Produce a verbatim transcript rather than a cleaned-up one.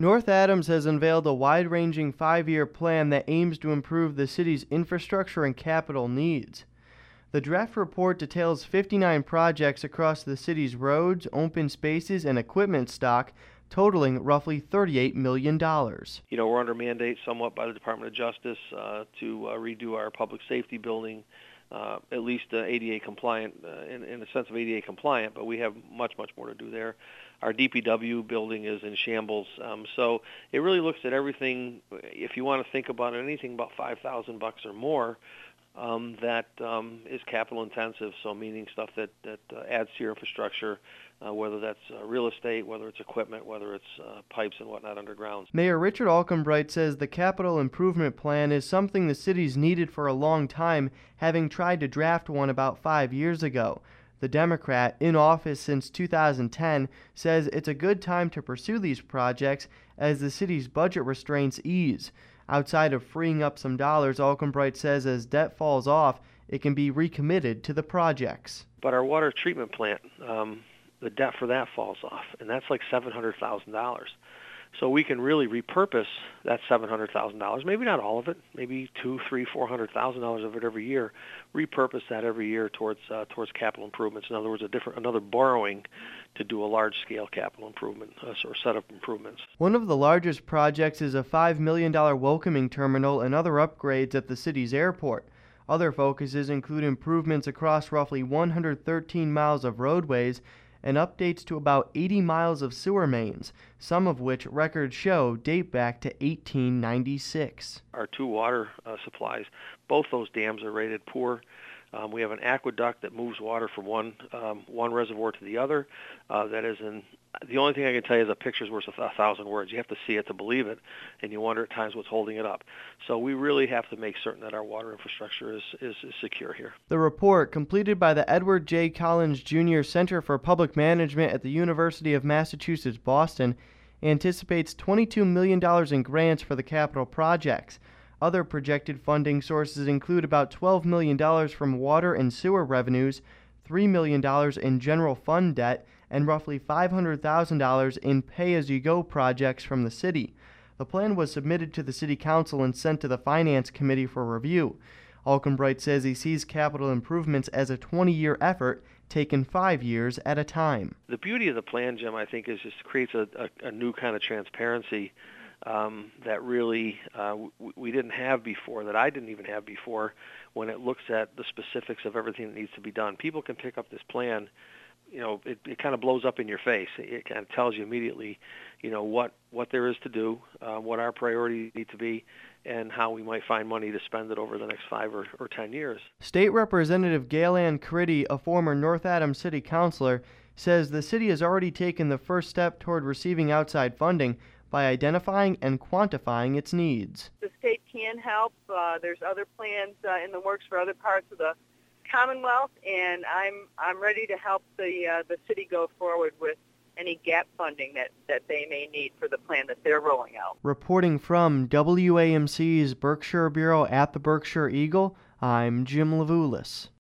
North Adams has unveiled a wide-ranging five-year plan that aims to improve the city's infrastructure and capital needs. The draft report details fifty-nine projects across the city's roads, open spaces, and equipment stock, totaling roughly thirty-eight million dollars. You know, we're under mandate somewhat by the Department of Justice uh, to uh, redo our public safety building, uh, at least uh, A D A compliant, uh, in, in the sense of A D A compliant, but we have much, much more to do there. Our D P W building is in shambles, um, so it really looks at everything. If you want to think about anything about five thousand bucks or more, um, that um, is capital intensive. So meaning stuff that that uh, adds to your infrastructure, uh, whether that's uh, real estate, whether it's equipment, whether it's uh, pipes and whatnot underground. Mayor Richard Alkenbright says the capital improvement plan is something the city's needed for a long time, having tried to draft one about five years ago. The Democrat, in office since two thousand ten, says it's a good time to pursue these projects as the city's budget restraints ease. Outside of freeing up some dollars, Alkenbright says as debt falls off, it can be recommitted to the projects. But our water treatment plant, um, the debt for that falls off, and that's like seven hundred thousand dollars. So we can really repurpose that seven hundred thousand dollars, maybe not all of it, maybe two, three, four hundred thousand dollars of it every year. Repurpose that every year towards uh, towards capital improvements. In other words, a different another borrowing to do a large-scale capital improvement uh, or set of improvements. One of the largest projects is a five million dollars welcoming terminal and other upgrades at the city's airport. Other focuses include improvements across roughly one hundred thirteen miles of roadways and updates to about eighty miles of sewer mains, some of which records show date back to eighteen ninety-six. Our two water uh, supplies, both those dams are rated poor. Um, we have an aqueduct that moves water from one um, one reservoir to the other. Uh, that is in. The only thing I can tell you is a picture's worth a thousand words. You have to see it to believe it, and you wonder at times what's holding it up. So we really have to make certain that our water infrastructure is, is, is secure here. The report, completed by the Edward J. Collins Junior Center for Public Management at the University of Massachusetts, Boston, anticipates twenty-two million dollars in grants for the capital projects. Other projected funding sources include about twelve million dollars from water and sewer revenues, three million dollars in general fund debt, and roughly five hundred thousand dollars in pay-as-you-go projects from the city. The plan was submitted to the City Council and sent to the Finance Committee for review. Alkenbright says he sees capital improvements as a twenty-year effort, taken five years at a time. The beauty of the plan, Jim, I think, is just creates a, a, a new kind of transparency um, that really uh, w- we didn't have before, that I didn't even have before, when it looks at the specifics of everything that needs to be done. People can pick up this plan. You know, it, it kind of blows up in your face. It kind of tells you immediately, you know, what, what there is to do, uh, what our priorities need to be, and how we might find money to spend it over the next five or, or ten years. State Representative Gail Ann Caridi, a former North Adams City Councilor, says the city has already taken the first step toward receiving outside funding by identifying and quantifying its needs. The state can help. Uh, there's other plans uh, in the works for other parts of the Commonwealth, and I'm I'm ready to help the uh, the city go forward with any gap funding that, that they may need for the plan that they're rolling out. Reporting from W A M C's Berkshire Bureau at the Berkshire Eagle, I'm Jim Levulis.